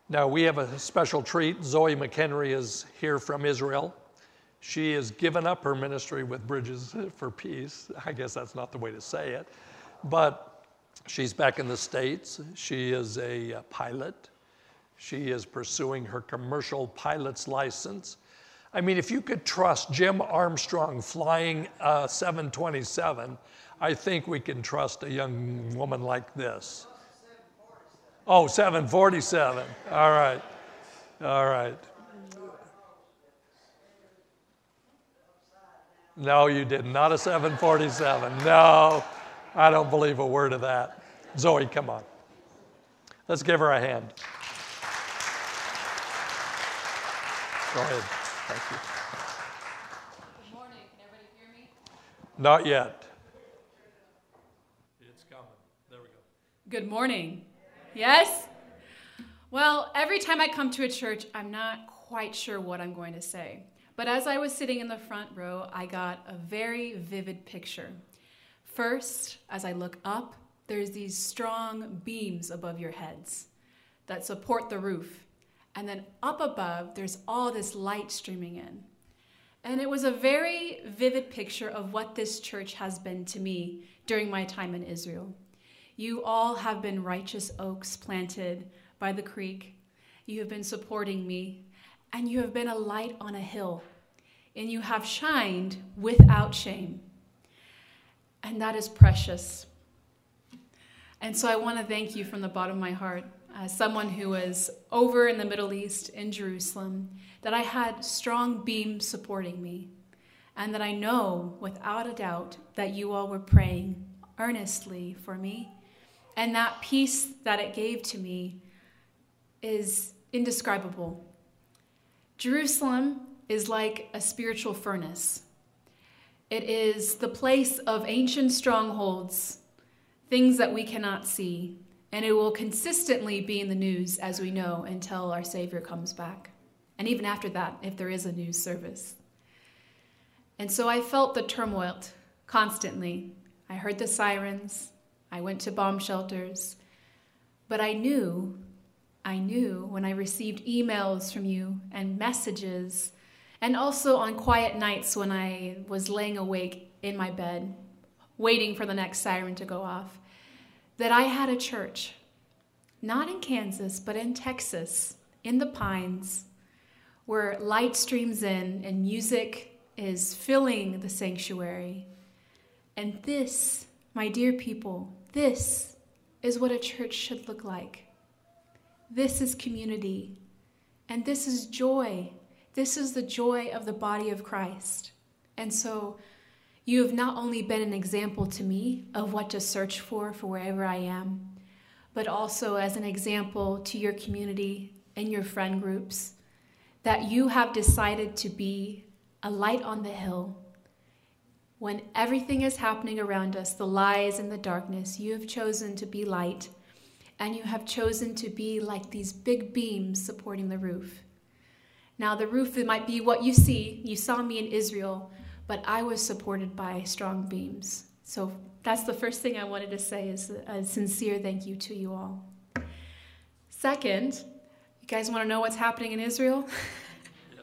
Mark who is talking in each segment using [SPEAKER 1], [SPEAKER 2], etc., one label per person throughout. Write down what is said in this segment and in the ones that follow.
[SPEAKER 1] Now, we have a special treat. Zoe McHenry is here from Israel. She has given up her ministry with Bridges for Peace. I guess that's not the way to say it. But she's back in the States. She is a pilot. She is pursuing her commercial pilot's license. I mean, if you could trust Jim Armstrong flying a 727, I think we can trust a young woman like this. Oh, 747. All right. All right. No, you did not a 747. No, I don't believe a word of that. Zoe, come on. Let's give her a hand. Go ahead. Thank you.
[SPEAKER 2] Good morning. Can everybody hear me?
[SPEAKER 1] Not yet. It's coming. There we go.
[SPEAKER 2] Good morning. Yes? Well, every time I come to a church, I'm not quite sure what I'm going to say. But as I was sitting in the front row, I got a very vivid picture. First, as I look up, there's these strong beams above your heads that support the roof. And then up above, there's all this light streaming in. And it was a very vivid picture of what this church has been to me during my time in Israel. You all have been righteous oaks planted by the creek. You have been supporting me, and you have been a light on a hill, and you have shined without shame. And that is precious. And so I want to thank you from the bottom of my heart. As someone who was over in the Middle East, in Jerusalem, that I had strong beams supporting me, and that I know without a doubt that you all were praying earnestly for me, and that peace that it gave to me is indescribable. Jerusalem is like a spiritual furnace. It is the place of ancient strongholds, things that we cannot see. And it will consistently be in the news, as we know, until our Savior comes back. And even after that, if there is a news service. And so I felt the turmoil constantly. I heard the sirens. I went to bomb shelters. But I knew when I received emails from you and messages, and also on quiet nights when I was laying awake in my bed, waiting for the next siren to go off, that I had a church, not in Kansas, but in Texas, in the Pines, where light streams in and music is filling the sanctuary. And this, my dear people, this is what a church should look like. This is community, and this is joy. This is the joy of the body of Christ. And so you have not only been an example to me of what to search for wherever I am, but also as an example to your community and your friend groups, that you have decided to be a light on the hill. When everything is happening around us, the lies and the darkness, you have chosen to be light, and you have chosen to be like these big beams supporting the roof. Now, the roof, it might be what you see. You saw me in Israel, but I was supported by strong beams. So that's the first thing I wanted to say, is a sincere thank you to you all. Second, you guys want to know what's happening in Israel?
[SPEAKER 1] Yes.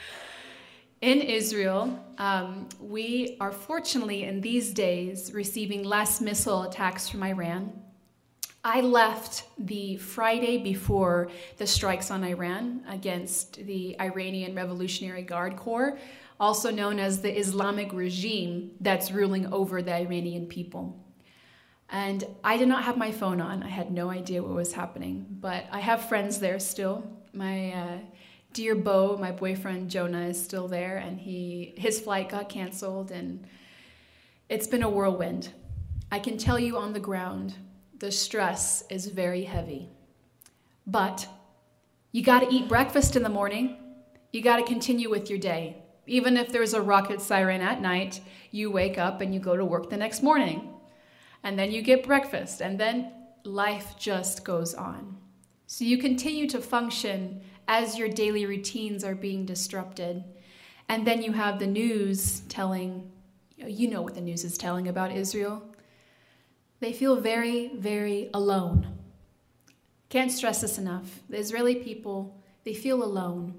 [SPEAKER 2] In Israel, we are fortunately in these days receiving less missile attacks from Iran. I left the Friday before the strikes on Iran against the Iranian Revolutionary Guard Corps, also known as the Islamic regime that's ruling over the Iranian people. And I did not have my phone on. I had no idea what was happening, but I have friends there still. My dear Bo, my boyfriend Jonah, is still there, and his flight got canceled, and it's been a whirlwind. I can tell you on the ground, the stress is very heavy. But you got to eat breakfast in the morning. You got to continue with your day. Even if there's a rocket siren at night, you wake up and you go to work the next morning. And then you get breakfast, and then life just goes on. So you continue to function as your daily routines are being disrupted. And then you have the news telling, you know what the news is telling about Israel. They feel very, very alone. Can't stress this enough. The Israeli people, they feel alone.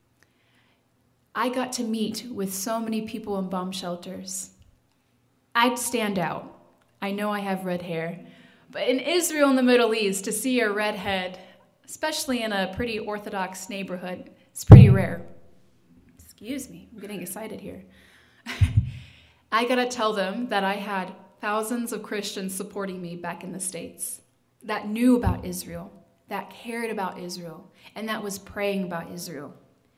[SPEAKER 2] I got to meet with so many people in bomb shelters. I'd stand out. I know I have red hair, but in Israel and the Middle East, to see a redhead, especially in a pretty Orthodox neighborhood, it's pretty rare. Excuse me, I'm getting excited here. I gotta tell them that I had thousands of Christians supporting me back in the States that knew about Israel, that cared about Israel, and that was praying about Israel.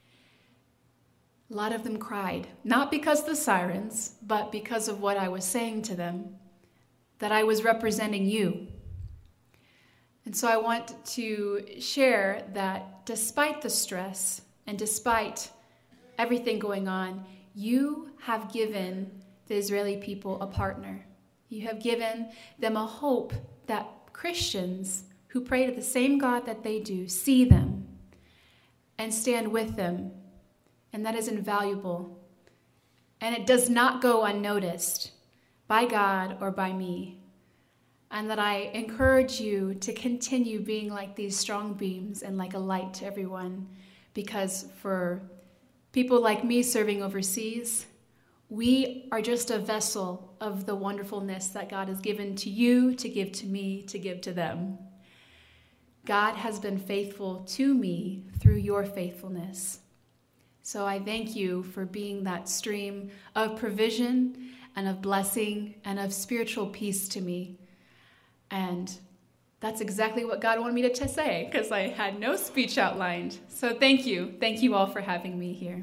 [SPEAKER 2] A lot of them cried, not because of the sirens, but because of what I was saying to them, that I was representing you. And so I want to share that despite the stress and despite everything going on, you have given the Israeli people a partner. You have given them a hope that Christians who pray to the same God that they do see them and stand with them. And that is invaluable. And it does not go unnoticed by God or by me. And that I encourage you to continue being like these strong beams and like a light to everyone. Because for people like me serving overseas, we are just a vessel of the wonderfulness that God has given to you, to give to me, to give to them. God has been faithful to me through your faithfulness. So I thank you for being that stream of provision and of blessing and of spiritual peace to me. And that's exactly what God wanted me to say, because I had no speech outlined. So thank you. Thank you all for having me here.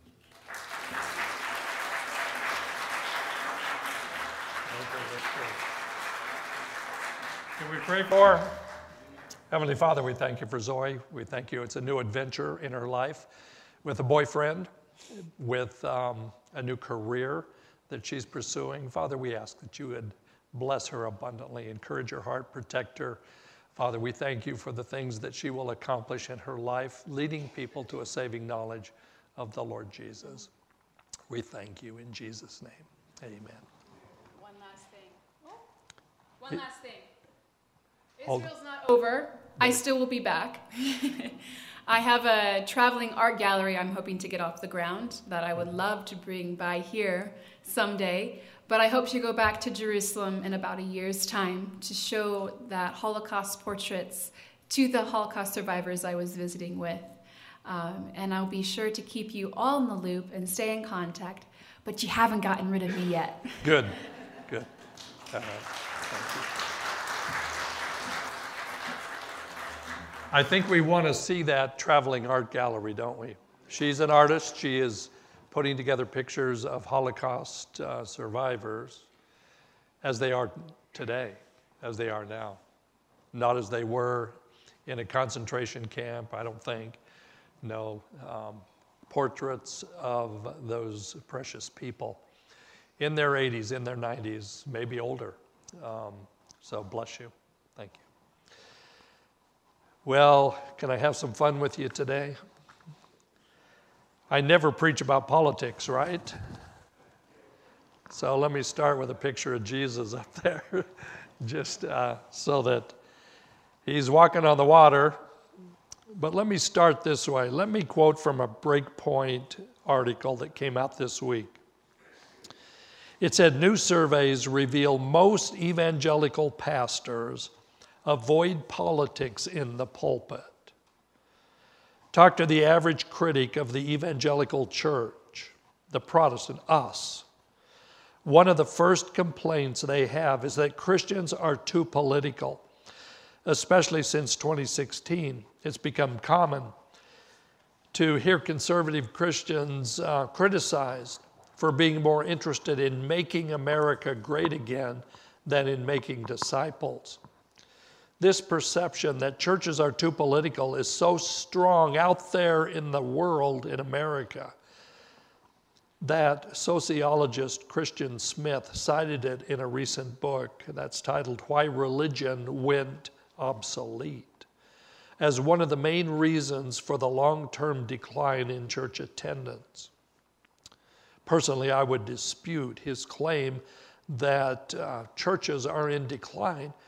[SPEAKER 1] Can we pray for her? Heavenly Father, we thank you for Zoe. We thank you. It's a new adventure in her life with a boyfriend, with a new career that she's pursuing. Father, we ask that you would bless her abundantly, encourage her heart, protect her. Father, we thank you for the things that she will accomplish in her life, leading people to a saving knowledge of the Lord Jesus. We thank you in Jesus' name. Amen.
[SPEAKER 2] One last thing. Israel's not over. I still will be back. I have a traveling art gallery I'm hoping to get off the ground that I would love to bring by here someday. But I hope to go back to Jerusalem in about a year's time to show that Holocaust portraits to the Holocaust survivors I was visiting with. And I'll be sure to keep you all in the loop and stay in contact. But you haven't gotten rid of me yet.
[SPEAKER 1] Good. Thank you. I think we want to see that traveling art gallery, don't we? She's an artist. She is putting together pictures of Holocaust survivors as they are today, as they are now. Not as they were in a concentration camp, I don't think. No, portraits of those precious people in their 80s, in their 90s, maybe older. So bless you. Thank you. Well, can I have some fun with you today? I never preach about politics, right? So let me start with a picture of Jesus up there, just so that he's walking on the water. But let me start this way. Let me quote from a Breakpoint article that came out this week. It said, new surveys reveal most evangelical pastors avoid politics in the pulpit. Talk to the average critic of the evangelical church, the Protestant, us. One of the first complaints they have is that Christians are too political, especially since 2016. It's become common to hear conservative Christians criticized for being more interested in making America great again than in making disciples. This perception that churches are too political is so strong out there in the world, in America, that sociologist Christian Smith cited it in a recent book that's titled Why Religion Went Obsolete, as one of the main reasons for the long-term decline in church attendance. Personally, I would dispute his claim that churches are in decline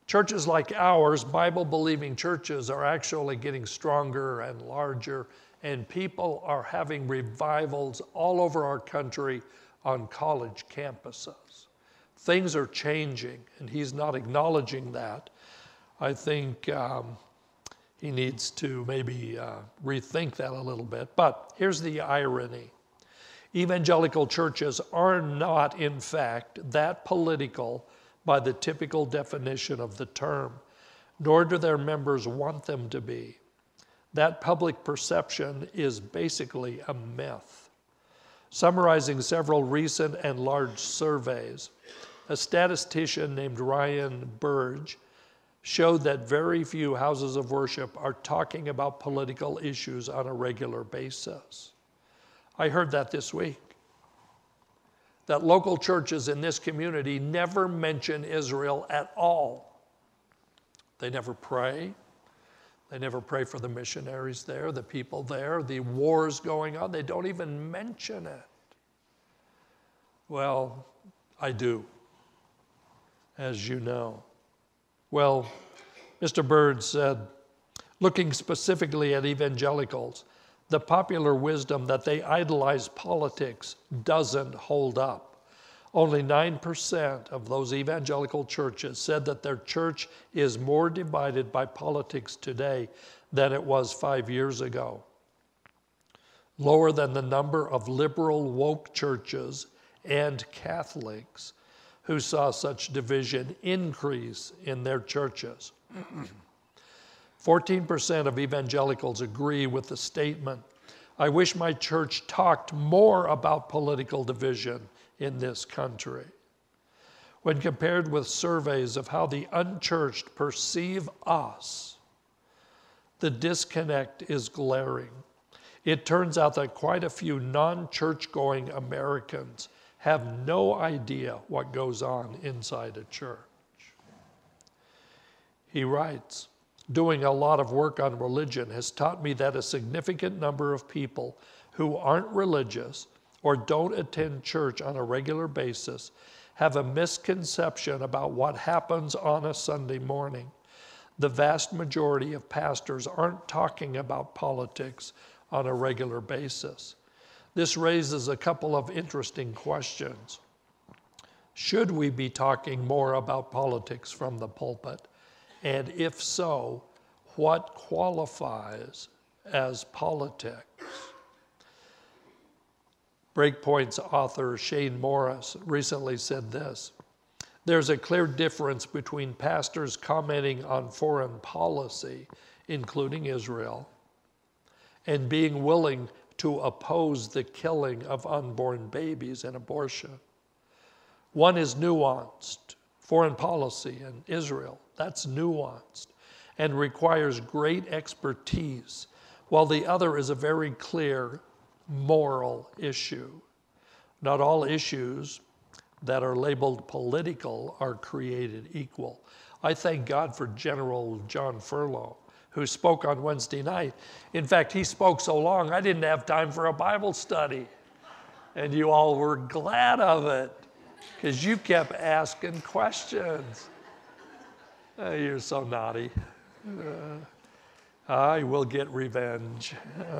[SPEAKER 1] Churches like ours, Bible-believing churches, are actually getting stronger and larger, and people are having revivals all over our country on college campuses. Things are changing, and he's not acknowledging that. I think he needs to maybe rethink that a little bit. But here's the irony. Evangelical churches are not, in fact, that political by the typical definition of the term, nor do their members want them to be. That public perception is basically a myth. Summarizing several recent and large surveys, a statistician named Ryan Burge showed that very few houses of worship are talking about political issues on a regular basis. I heard that this week, that local churches in this community never mention Israel at all. They never pray. They never pray for the missionaries there, the people there, the wars going on. They don't even mention it. Well, I do, as you know. Well, Mr. Bird said, looking specifically at evangelicals, the popular wisdom that they idolize politics doesn't hold up. Only 9% of those evangelical churches said that their church is more divided by politics today than it was 5 years ago. Lower than the number of liberal woke churches and Catholics who saw such division increase in their churches. 14% of evangelicals agree with the statement, I wish my church talked more about political division in this country. When compared with surveys of how the unchurched perceive us, the disconnect is glaring. It turns out that quite a few non-church-going Americans have no idea what goes on inside a church. He writes, doing a lot of work on religion has taught me that a significant number of people who aren't religious or don't attend church on a regular basis have a misconception about what happens on a Sunday morning. The vast majority of pastors aren't talking about politics on a regular basis. This raises a couple of interesting questions. Should we be talking more about politics from the pulpit? And if so, what qualifies as politics? Breakpoint's author Shane Morris recently said this, there's a clear difference between pastors commenting on foreign policy, including Israel, and being willing to oppose the killing of unborn babies and abortion. One is nuanced, foreign policy and Israel, that's nuanced and requires great expertise, while the other is a very clear moral issue. Not all issues that are labeled political are created equal. I thank God for General John Furlow, who spoke on Wednesday night. In fact, he spoke so long, I didn't have time for a Bible study. And you all were glad of it, because you kept asking questions. You're so naughty. I will get revenge.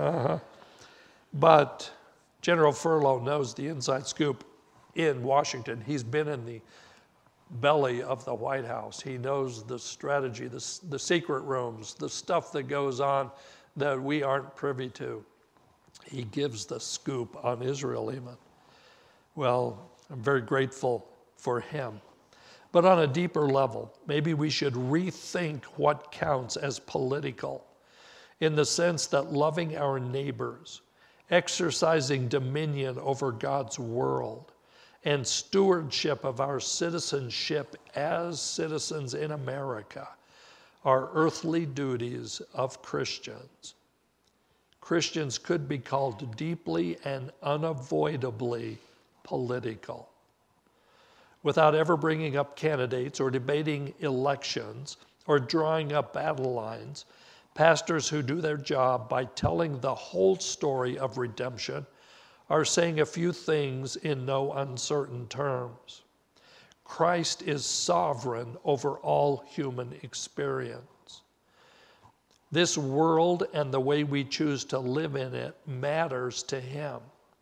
[SPEAKER 1] But General Furlow knows the inside scoop in Washington. He's been in the belly of the White House. He knows the strategy, the secret rooms, the stuff that goes on that we aren't privy to. He gives the scoop on Israel even. Well, I'm very grateful for him. But on a deeper level, maybe we should rethink what counts as political, in the sense that loving our neighbors, exercising dominion over God's world, and stewardship of our citizenship as citizens in America are earthly duties of Christians. Christians could be called deeply and unavoidably political. Without ever bringing up candidates or debating elections or drawing up battle lines, pastors who do their job by telling the whole story of redemption are saying a few things in no uncertain terms. Christ is sovereign over all human experience. This world and the way we choose to live in it matters to him.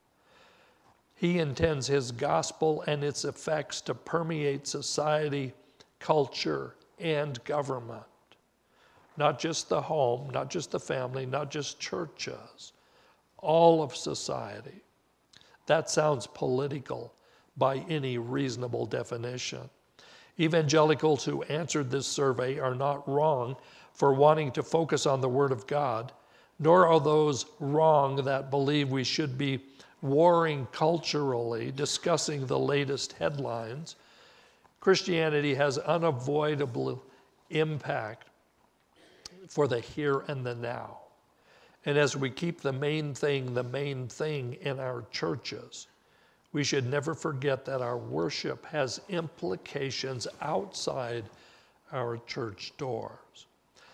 [SPEAKER 1] He intends his gospel and its effects to permeate society, culture, and government. Not just the home, not just the family, not just churches, all of society. That sounds political by any reasonable definition. Evangelicals who answered this survey are not wrong for wanting to focus on the Word of God, nor are those wrong that believe we should be warring culturally, discussing the latest headlines. Christianity has unavoidable impact for the here and the now. And as we keep the main thing in our churches, we should never forget that our worship has implications outside our church doors.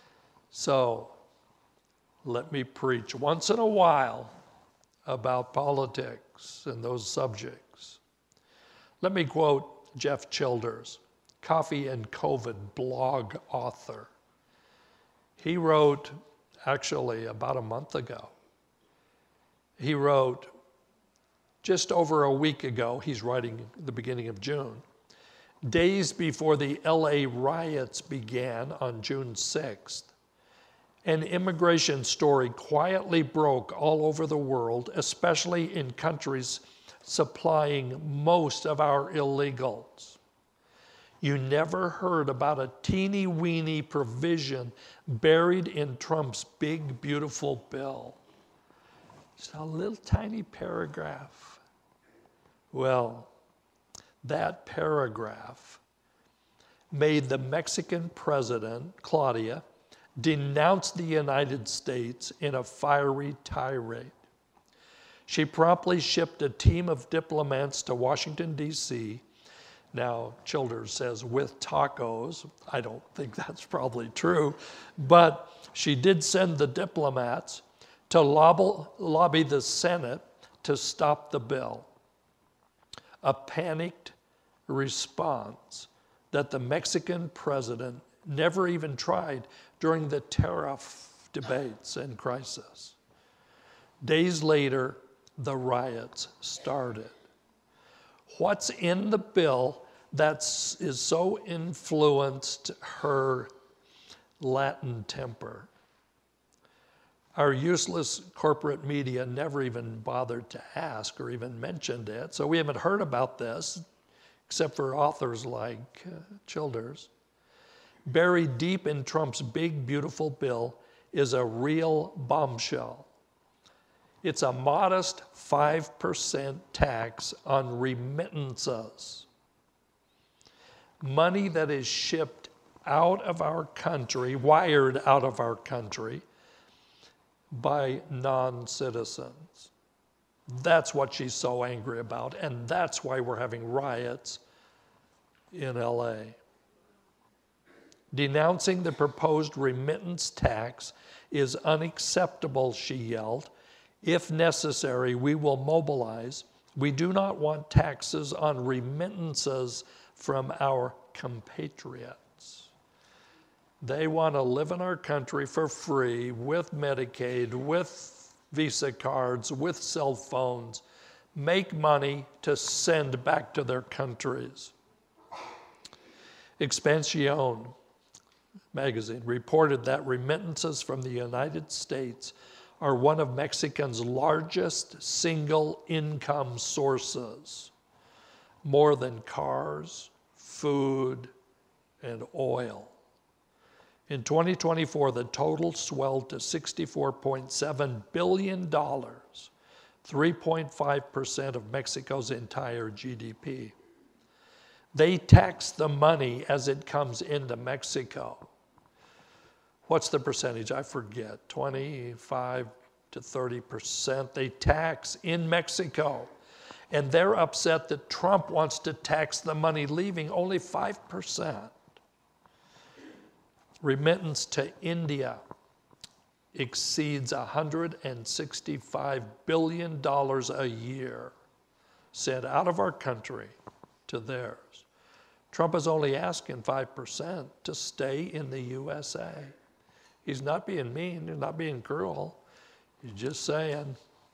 [SPEAKER 1] So, let me preach once in a while about politics and those subjects. Let me quote Jeff Childers, Coffee and COVID blog author. He wrote, actually about a month ago, he wrote, just over a week ago, he's writing the beginning of June, days before the LA riots began on June 6th, an immigration story quietly broke all over the world, especially in countries supplying most of our illegals. You never heard about a teeny-weeny provision buried in Trump's big, beautiful bill. Just a little tiny paragraph. Well, that paragraph made the Mexican president, Claudia, denounce the United States in a fiery tirade. She promptly shipped a team of diplomats to Washington, D.C. Now, Childers says with tacos. I don't think that's probably true, but she did send the diplomats to lobby the Senate to stop the bill. A panicked response that the Mexican president never even tried during the tariff debates and crisis. Days later, the riots started. What's in the bill that is so influenced her Latin temper? Our useless corporate media never even bothered to ask or even mentioned it, so we haven't heard about this, except for authors like Childers. Buried deep in Trump's big, beautiful bill is a real bombshell. It's a modest 5% tax on remittances. Money that is shipped out of our country, wired out of our country, by non-citizens. That's what she's so angry about, and that's why we're having riots in LA. Denouncing the proposed remittance tax is unacceptable, she yelled. If necessary, we will mobilize. We do not want taxes on remittances from our compatriots. They want to live in our country for free with Medicaid, with Visa cards, with cell phones, make money to send back to their countries. Expansión magazine reported that remittances from the United States are one of Mexicans' largest single income sources, more than cars, food, and oil. In 2024, the total swelled to $64.7 billion, 3.5% of Mexico's entire GDP. They tax the money as it comes into Mexico. What's the percentage? I forget, 25 to 30% they tax in Mexico. And they're upset that Trump wants to tax the money leaving only 5%. Remittance to India exceeds $165 billion a year sent out of our country to theirs. Trump is only asking 5% to stay in the USA. He's not being mean, he's not being cruel. He's just saying,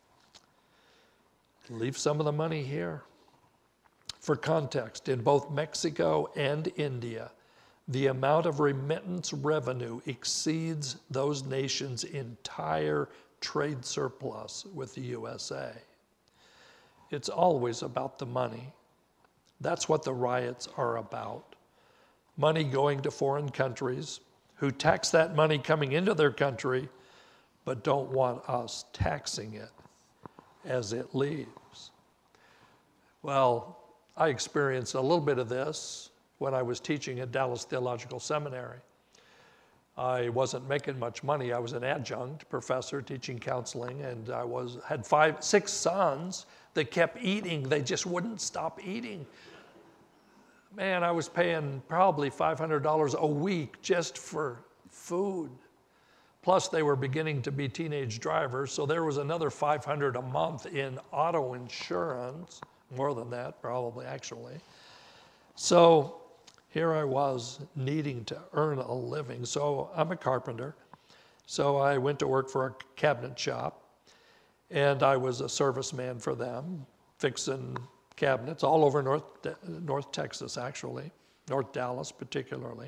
[SPEAKER 1] leave some of the money here. For context, in both Mexico and India, the amount of remittance revenue exceeds those nations' entire trade surplus with the USA. It's always about the money. That's what the riots are about. Money going to foreign countries who tax that money coming into their country, but don't want us taxing it as it leaves. Well, I experienced a little bit of this when I was teaching at Dallas Theological Seminary. I wasn't making much money. I was an adjunct professor teaching counseling, and I had 6 sons that kept eating. They just wouldn't stop eating. Man, I was paying probably $500 a week just for food. Plus, they were beginning to be teenage drivers, so there was another $500 a month in auto insurance, more than that probably actually. So here I was needing to earn a living. So I'm a carpenter. So I went to work for a cabinet shop, and I was a serviceman for them, fixing cabinets all over North Texas, actually, North Dallas particularly.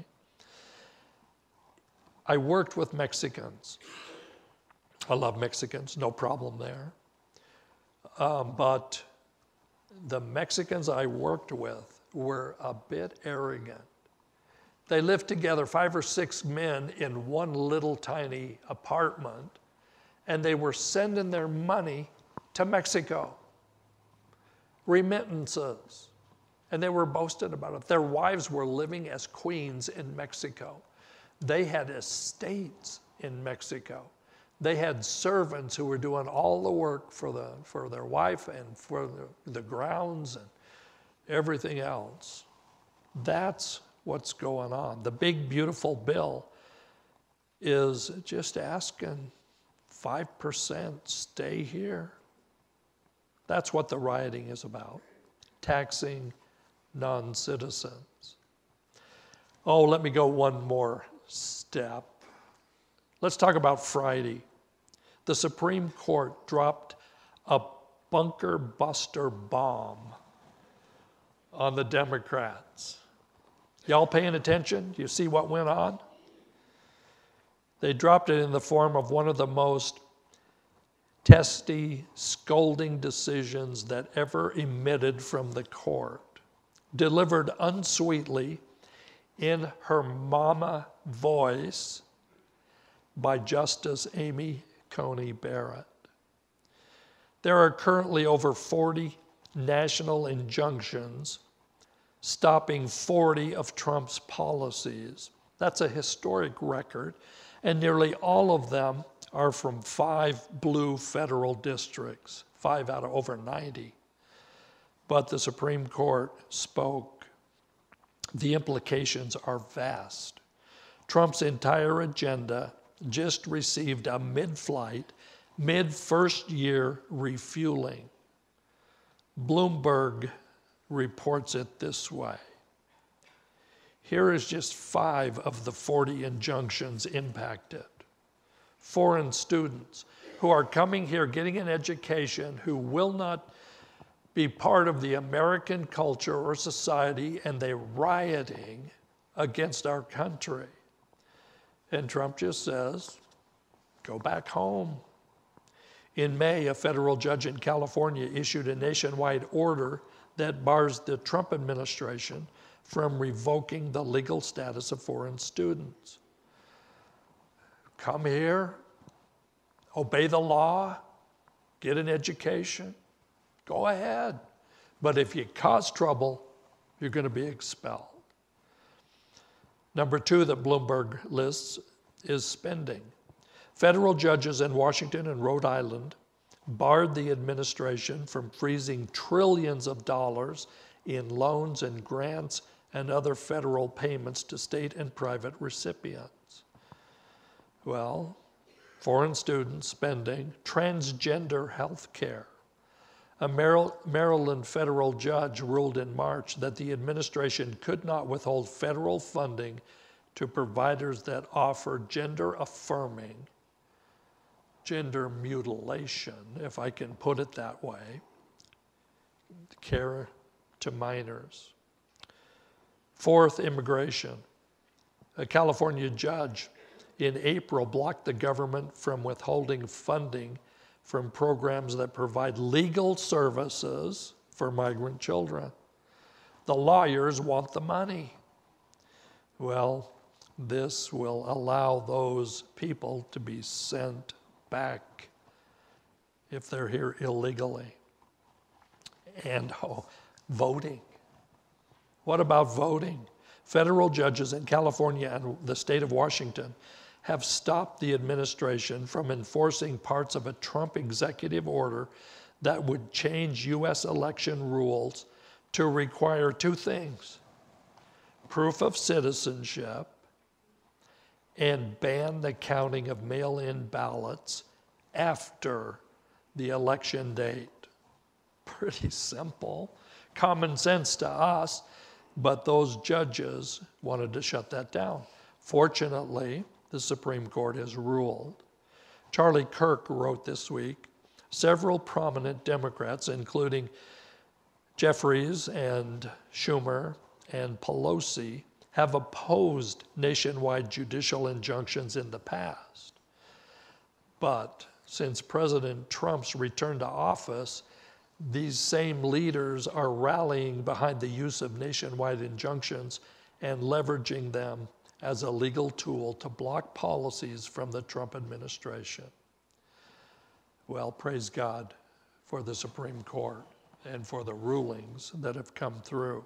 [SPEAKER 1] I worked with Mexicans. I love Mexicans, no problem there. But the Mexicans I worked with were a bit arrogant. They lived together, 5 or 6 men in one little tiny apartment, and they were sending their money to Mexico. Remittances. And they were boasting about it. Their wives were living as queens in Mexico. They had estates in Mexico. They had servants who were doing all the work for their wife and for the grounds and everything else. That's what's going on. The big, beautiful bill is just asking 5% stay here. That's what the rioting is about, taxing non-citizens. Oh, let me go one more step. Let's talk about Friday. The Supreme Court dropped a bunker buster bomb on the Democrats. Y'all paying attention? You see what went on? They dropped it in the form of one of the most testy, scolding decisions that ever emitted from the court, delivered unsweetly in her mama voice by Justice Amy Coney Barrett. There are currently over 40 national injunctions stopping 40 of Trump's policies. That's a historic record, and nearly all of them are from 5 blue federal districts, 5 out of over 90. But the Supreme Court spoke. The implications are vast. Trump's entire agenda just received a mid-flight, mid-first-year refueling. Bloomberg reports it this way. Here is just 5 of the 40 injunctions impacted. Foreign students who are coming here, getting an education, who will not be part of the American culture or society, and they're rioting against our country. And Trump just says, go back home. In May, a federal judge in California issued a nationwide order that bars the Trump administration from revoking the legal status of foreign students. Come here, obey the law, get an education, go ahead. But if you cause trouble, you're going to be expelled. Number 2 that Bloomberg lists is spending. Federal judges in Washington and Rhode Island barred the administration from freezing trillions of dollars in loans and grants and other federal payments to state and private recipients. Well, foreign student spending, transgender health care, A Maryland federal judge ruled in March that the administration could not withhold federal funding to providers that offer gender-affirming, gender mutilation, if I can put it that way, care to minors. Fourth, immigration. A California judge in April blocked the government from withholding funding from programs that provide legal services for migrant children. The lawyers want the money. Well, this will allow those people to be sent back if they're here illegally. And voting. What about voting? Federal judges in California and the state of Washington have stopped the administration from enforcing parts of a Trump executive order that would change U.S. election rules to require two things: proof of citizenship and ban the counting of mail-in ballots after the election date. Pretty simple, common sense to us, but those judges wanted to shut that down. Fortunately, the Supreme Court has ruled. Charlie Kirk wrote this week, several prominent Democrats, including Jeffries and Schumer and Pelosi, have opposed nationwide judicial injunctions in the past. But since President Trump's return to office, these same leaders are rallying behind the use of nationwide injunctions and leveraging them as a legal tool to block policies from the Trump administration. Well, praise God for the Supreme Court and for the rulings that have come through.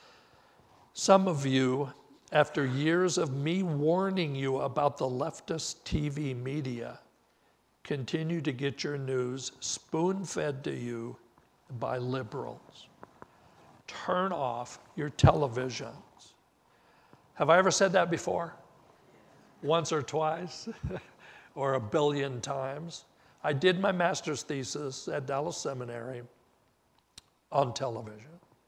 [SPEAKER 1] Some of you, after years of me warning you about the leftist TV media, continue to get your news spoon-fed to you by liberals. Turn off your televisions. Have I ever said that before? Once or twice? Or a billion times? I did my master's thesis at Dallas Seminary on television.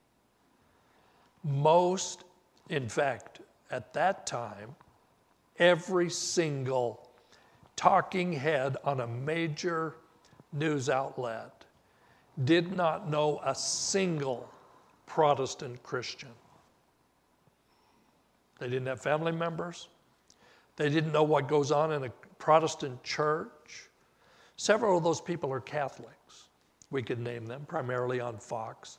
[SPEAKER 1] Most, in fact, at that time, every single talking head on a major news outlet did not know a single Protestant Christian. They didn't have family members. They didn't know what goes on in a Protestant church. Several of those people are Catholics. We could name them, primarily on Fox.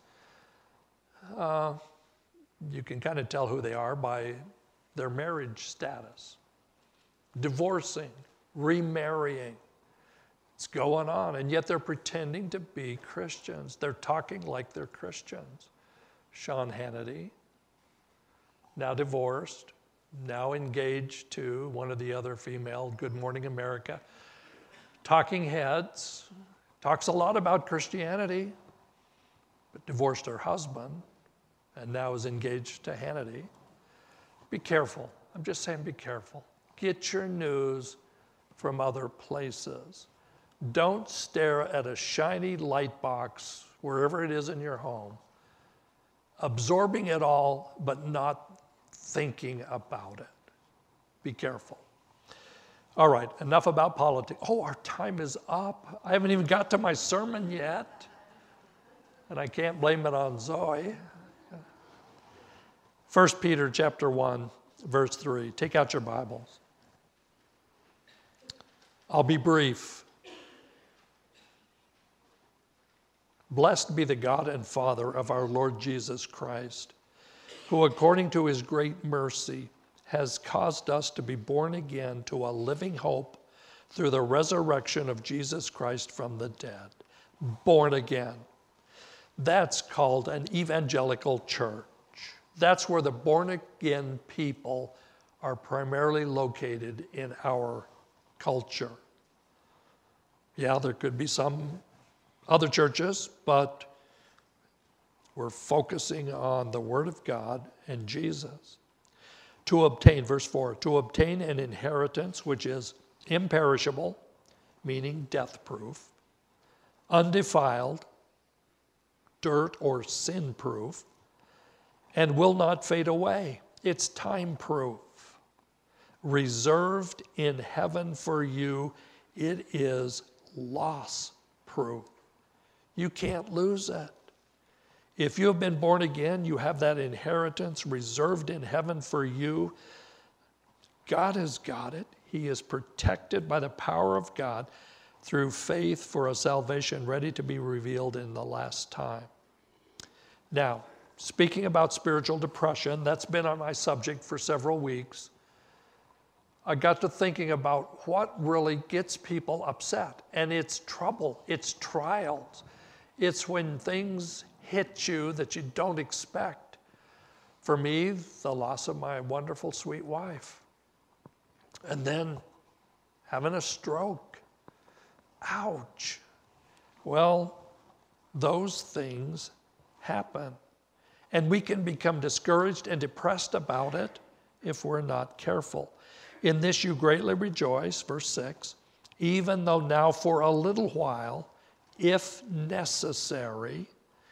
[SPEAKER 1] You can kind of tell who they are by their marriage status. Divorcing, remarrying. It's going on, and yet they're pretending to be Christians. They're talking like they're Christians. Sean Hannity, now divorced, now engaged to one of the other female Good Morning America talking heads, talks a lot about Christianity, but divorced her husband and now is engaged to Hannity. Be careful. I'm just saying be careful. Get your news from other places. Don't stare at a shiny light box wherever it is in your home, absorbing it all but not thinking about it. Be careful. All right, enough about politics. Oh, our time is up. I haven't even got to my sermon yet, and I can't blame it on Zoe. 1 Peter chapter 1, verse 3. Take out your Bibles. I'll be brief. Blessed be the God and Father of our Lord Jesus Christ, who according to his great mercy has caused us to be born again to a living hope through the resurrection of Jesus Christ from the dead. Born again. That's called an evangelical church. That's where the born again people are primarily located in our culture. Yeah, there could be some other churches, but we're focusing on the Word of God and Jesus. To obtain, verse 4, to obtain an inheritance which is imperishable, meaning death-proof, undefiled, dirt or sin-proof and will not fade away. It's time-proof. Reserved in heaven for you, it is loss-proof. You can't lose it. If you have been born again, you have that inheritance reserved in heaven for you. God has got it. He is protected by the power of God through faith for a salvation ready to be revealed in the last time. Now, speaking about spiritual depression, that's been on my subject for several weeks. I got to thinking about what really gets people upset. And it's trouble, it's trials. It's when things hit you that you don't expect. For me, the loss of my wonderful, sweet wife. And then having a stroke. Ouch. Well, those things happen. And we can become discouraged and depressed about it if we're not careful. In this you greatly rejoice, verse 6, even though now for a little while, if necessary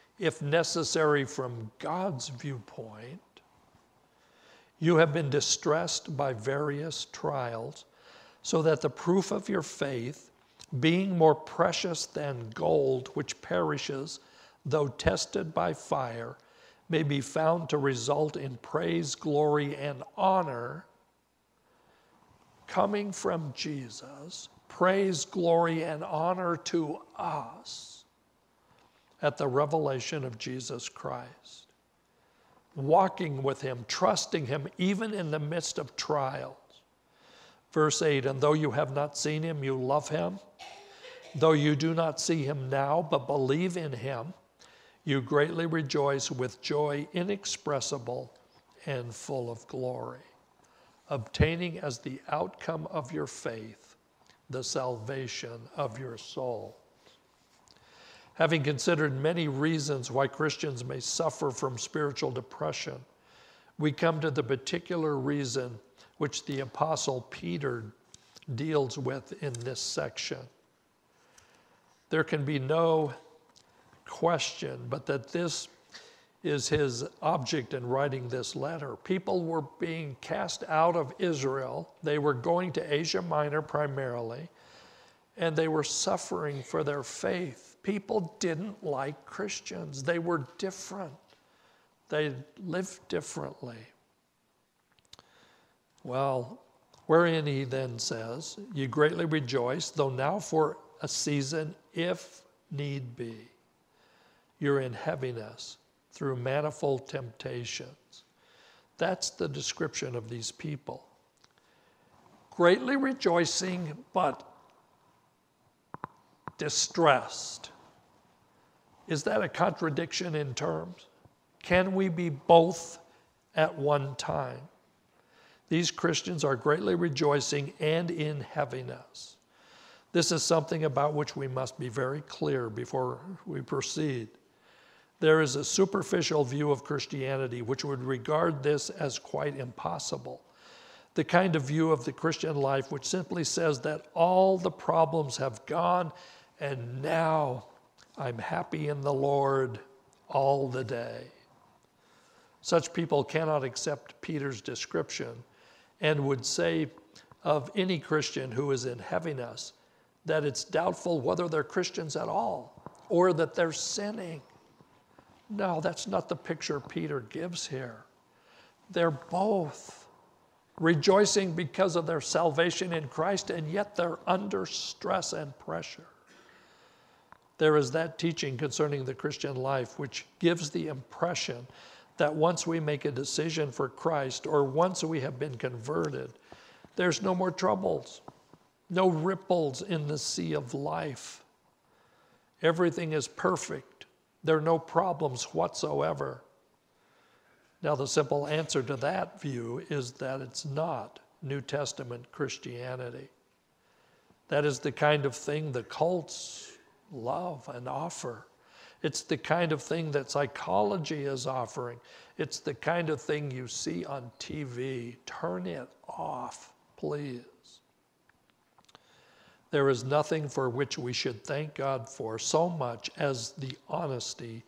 [SPEAKER 1] from God's viewpoint, you have been distressed by various trials, so that the proof of your faith, being more precious than gold, which perishes, though tested by fire, may be found to result in praise, glory, and honor coming from Jesus, praise, glory, and honor to us at the revelation of Jesus Christ. Walking with him, trusting him, even in the midst of trials. Verse 8, and though you have not seen him, you love him. Though you do not see him now, but believe in him, you greatly rejoice with joy inexpressible and full of glory, obtaining as the outcome of your faith the salvation of your soul. Having considered many reasons why Christians may suffer from spiritual depression, we come to the particular reason which the Apostle Peter deals with in this section. There can be no question but that this is his object in writing this letter. People were being cast out of Israel. They were going to Asia Minor primarily, and they were suffering for their faith. People didn't like Christians. They were different. They lived differently. Well, wherein he then says, you greatly rejoice, though now for a season, if need be, you're in heaviness through manifold temptations. That's the description of these people. Greatly rejoicing, but distressed. Is that a contradiction in terms? Can we be both at one time? These Christians are greatly rejoicing and in heaviness. This is something about which we must be very clear before we proceed. There is a superficial view of Christianity which would regard this as quite impossible. The kind of view of the Christian life which simply says that all the problems have gone and now I'm happy in the Lord all the day. Such people cannot accept Peter's description and would say of any Christian who is in heaviness that it's doubtful whether they're Christians at all or that they're sinning. No, that's not the picture Peter gives here. They're both rejoicing because of their salvation in Christ, and yet they're under stress and pressure. There is that teaching concerning the Christian life which gives the impression that once we make a decision for Christ or once we have been converted, there's no more troubles, no ripples in the sea of life. Everything is perfect. There are no problems whatsoever. Now, the simple answer to that view is that it's not New Testament Christianity. That is the kind of thing the cults love and offer. It's the kind of thing that psychology is offering. It's the kind of thing you see on TV. Turn it off, please. There is nothing for which we should thank God for so much as the honesty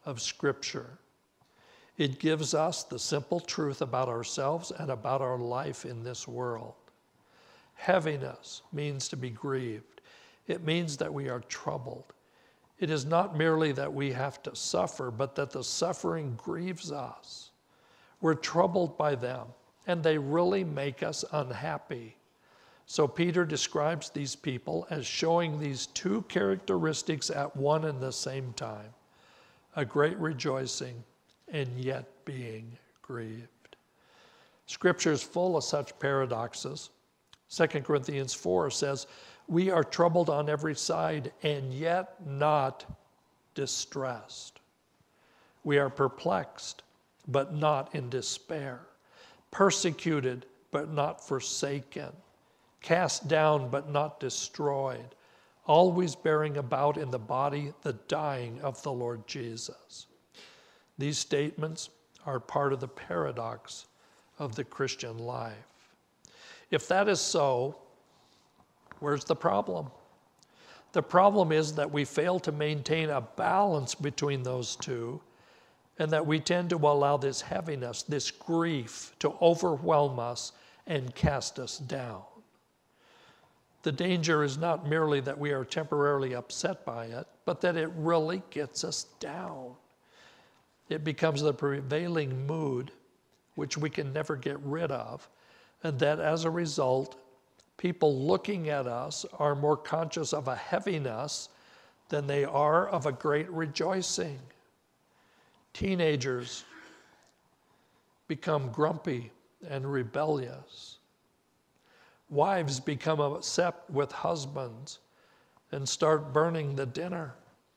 [SPEAKER 1] of Scripture. It gives us the simple truth about ourselves and about our life in this world. Heaviness means to be grieved. It means that we are troubled. It is not merely that we have to suffer, but that the suffering grieves us. We're troubled by them, and they really make us unhappy. So Peter describes these people as showing these two characteristics at one and the same time: a great rejoicing and yet being grieved. Scripture is full of such paradoxes. 2 Corinthians 4 says, "We are troubled on every side and yet not distressed. We are perplexed, but not in despair. Persecuted, but not forsaken. Cast down, but not destroyed. Always bearing about in the body the dying of the Lord Jesus." These statements are part of the paradox of the Christian life. If that is so, where's the problem? The problem is that we fail to maintain a balance between those two, and that we tend to allow this heaviness, this grief, to overwhelm us and cast us down. The danger is not merely that we are temporarily upset by it, but that it really gets us down. It becomes the prevailing mood, which we can never get rid of, and that as a result, people looking at us are more conscious of a heaviness than they are of a great rejoicing. Teenagers become grumpy and rebellious. Wives become upset with husbands and start burning the dinner.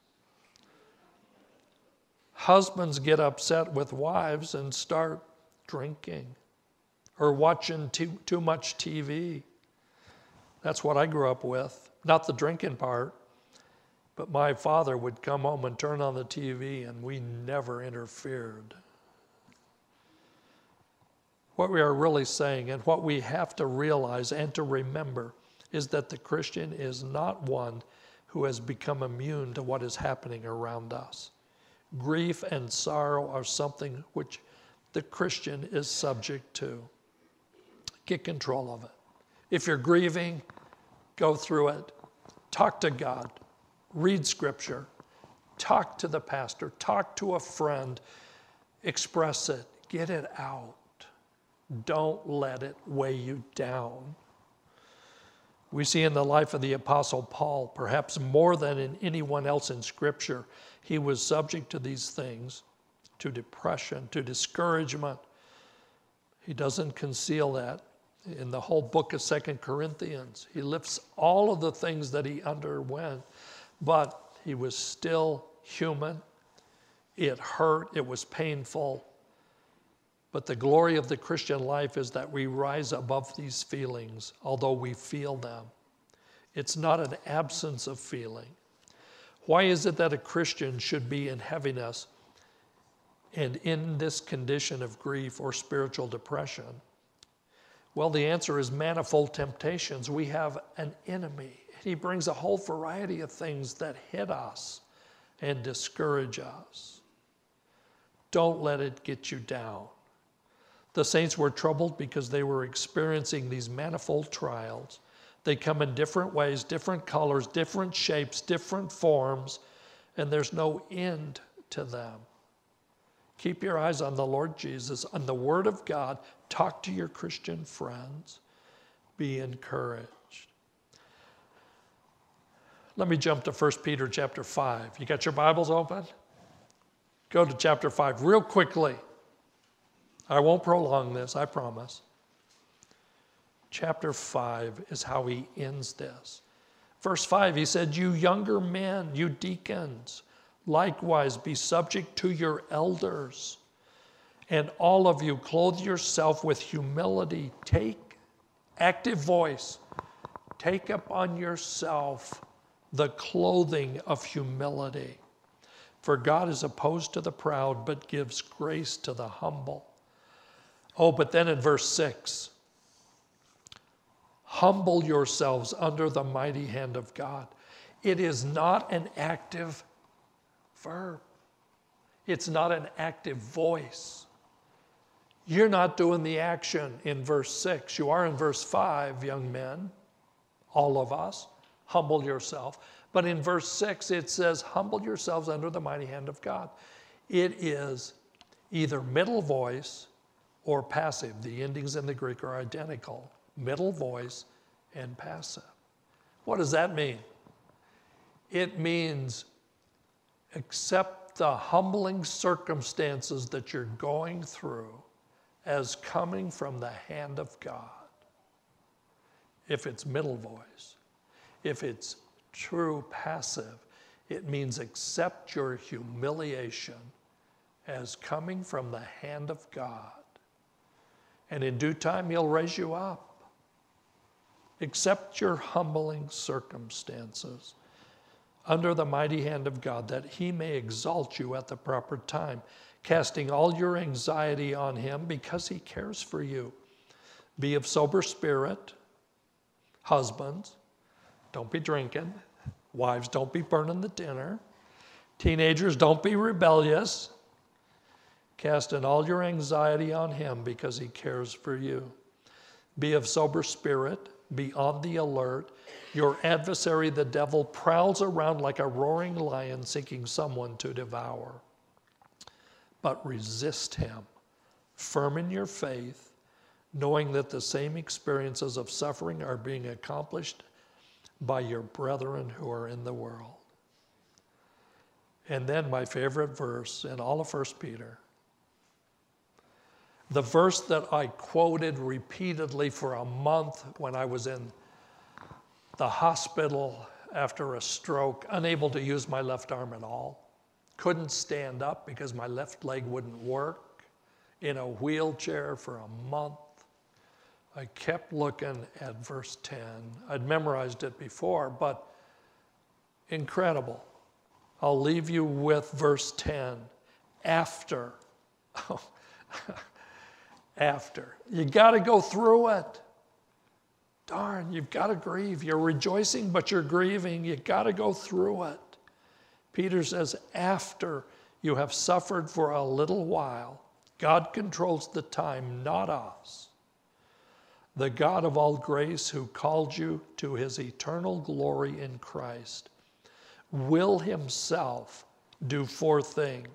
[SPEAKER 1] Husbands get upset with wives and start drinking or watching too much TV. That's what I grew up with. Not the drinking part, but my father would come home and turn on the TV and we never interfered. What we are really saying and what we have to realize and to remember is that the Christian is not one who has become immune to what is happening around us. Grief and sorrow are something which the Christian is subject to. Get control of it. If you're grieving, go through it. Talk to God. Read Scripture. Talk to the pastor. Talk to a friend. Express it. Get it out. Don't let it weigh you down. We see in the life of the Apostle Paul, perhaps more than in anyone else in Scripture, he was subject to these things, to depression, to discouragement. He doesn't conceal that. In the whole book of 2 Corinthians, he lists all of the things that he underwent, but he was still human. It hurt, it was painful. But the glory of the Christian life is that we rise above these feelings, although we feel them. It's not an absence of feeling. Why is it that a Christian should be in heaviness and in this condition of grief or spiritual depression? Well, the answer is manifold temptations. We have an enemy. He brings a whole variety of things that hit us and discourage us. Don't let it get you down. The saints were troubled because they were experiencing these manifold trials. They come in different ways, different colors, different shapes, different forms, and there's no end to them. Keep your eyes on the Lord Jesus, on the Word of God. Talk to your Christian friends. Be encouraged. Let me jump to 1 Peter chapter 5. You got your Bibles open? Go to chapter 5 real quickly. I won't prolong this, I promise. Chapter 5 is how he ends this. Verse 5, he said, "You younger men, you deacons, likewise be subject to your elders, and all of you clothe yourself with humility." Take active voice. Take upon yourself the clothing of humility. For God is opposed to the proud, but gives grace to the humble. Oh, but then in verse 6, humble yourselves under the mighty hand of God. It is not an active verb. It's not an active voice. You're not doing the action in verse 6. You are in verse 5, young men, all of us. Humble yourself. But in verse 6, it says, humble yourselves under the mighty hand of God. It is either middle voice or passive. The endings in the Greek are identical. Middle voice and passive. What does that mean? It means accept the humbling circumstances that you're going through as coming from the hand of God. If it's middle voice. If it's true passive, it means accept your humiliation as coming from the hand of God. And in due time, he'll raise you up. Accept your humbling circumstances under the mighty hand of God, that he may exalt you at the proper time, casting all your anxiety on him because he cares for you. Be of sober spirit. Husbands, don't be drinking. Wives, don't be burning the dinner. Teenagers, don't be rebellious. Casting all your anxiety on him because he cares for you. Be of sober spirit. Be on the alert. Your adversary, the devil, prowls around like a roaring lion seeking someone to devour. But resist him, firm in your faith, knowing that the same experiences of suffering are being accomplished by your brethren who are in the world. And then my favorite verse in all of 1 Peter, the verse that I quoted repeatedly for a month when I was in the hospital after a stroke, unable to use my left arm at all. Couldn't stand up because my left leg wouldn't work. In a wheelchair for a month. I kept looking at verse 10. I'd memorized it before, but incredible. I'll leave you with verse 10. After. After. You got to go through it. Darn, you've got to grieve. You're rejoicing, but you're grieving. You got to go through it. Peter says, after you have suffered for a little while, God controls the time, not us. The God of all grace, who called you to his eternal glory in Christ, will himself do 4 things: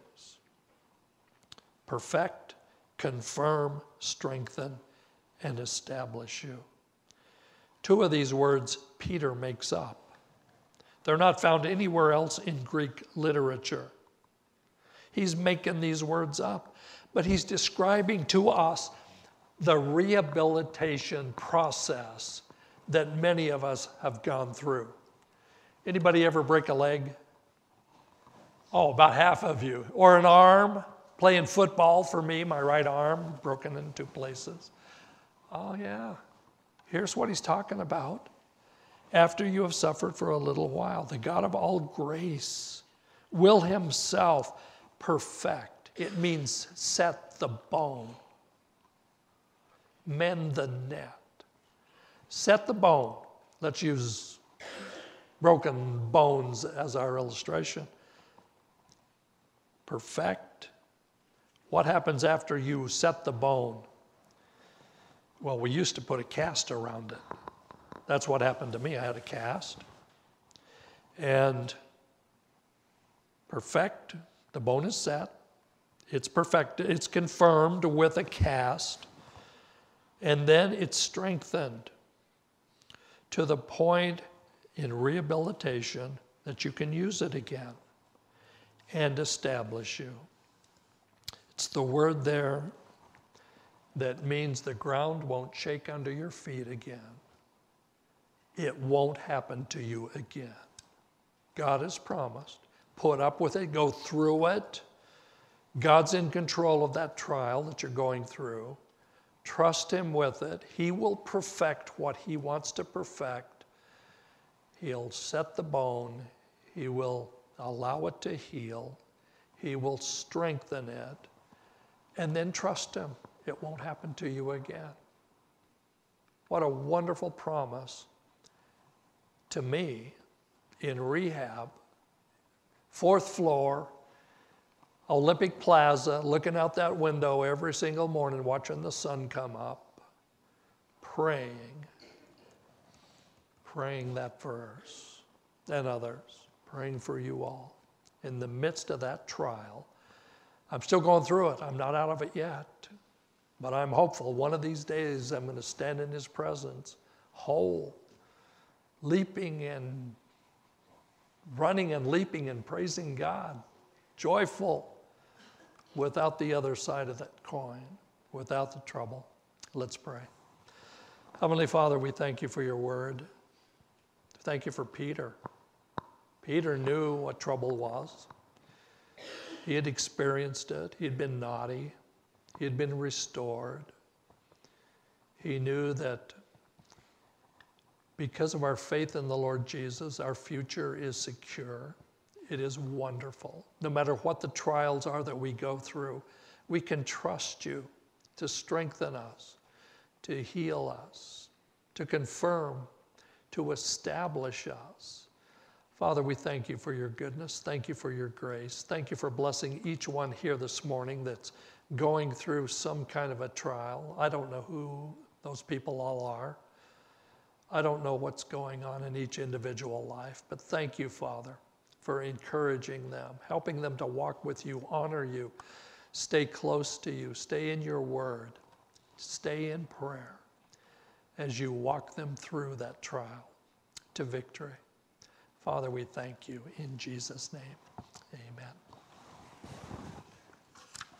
[SPEAKER 1] perfect, confirm, strengthen, and establish you. 2 of these words Peter makes up. They're not found anywhere else in Greek literature. He's making these words up, but he's describing to us the rehabilitation process that many of us have gone through. Anybody ever break a leg? Oh, about half of you. Or an arm, playing football for me, my right arm broken in 2 places. Oh yeah, here's what he's talking about. After you have suffered for a little while, the God of all grace will himself perfect. It means set the bone. Mend the net. Set the bone. Let's use broken bones as our illustration. Perfect. What happens after you set the bone? Well, we used to put a cast around it. That's what happened to me. I had a cast. And perfect, the bone is set. It's perfected. It's confirmed with a cast. And then it's strengthened to the point in rehabilitation that you can use it again and establish you. It's the word there that means the ground won't shake under your feet again. It won't happen to you again. God has promised. Put up with it. Go through it. God's in control of that trial that you're going through. Trust him with it. He will perfect what he wants to perfect. He'll set the bone. He will allow it to heal. He will strengthen it. And then trust him. It won't happen to you again. What a wonderful promise to me in rehab. 4th floor, Olympic Plaza, looking out that window every single morning, watching the sun come up, praying that for us and others, praying for you all. In the midst of that trial, I'm still going through it. I'm not out of it yet, but I'm hopeful one of these days I'm going to stand in his presence, whole, leaping and running and leaping and praising God, joyful, without the other side of that coin, without the trouble. Let's pray. Heavenly Father, we thank you for your word. Thank you for Peter. Peter knew what trouble was. He had experienced it. He had been naughty. He had been restored. He knew that because of our faith in the Lord Jesus, our future is secure. It is wonderful. No matter what the trials are that we go through, we can trust you to strengthen us, to heal us, to confirm, to establish us. Father, we thank you for your goodness. Thank you for your grace. Thank you for blessing each one here this morning that's going through some kind of a trial. I don't know who those people all are. I don't know what's going on in each individual life, but thank you, Father, for encouraging them, helping them to walk with you, honor you, stay close to you, stay in your word, stay in prayer as you walk them through that trial to victory. Father, we thank you in Jesus' name. Amen.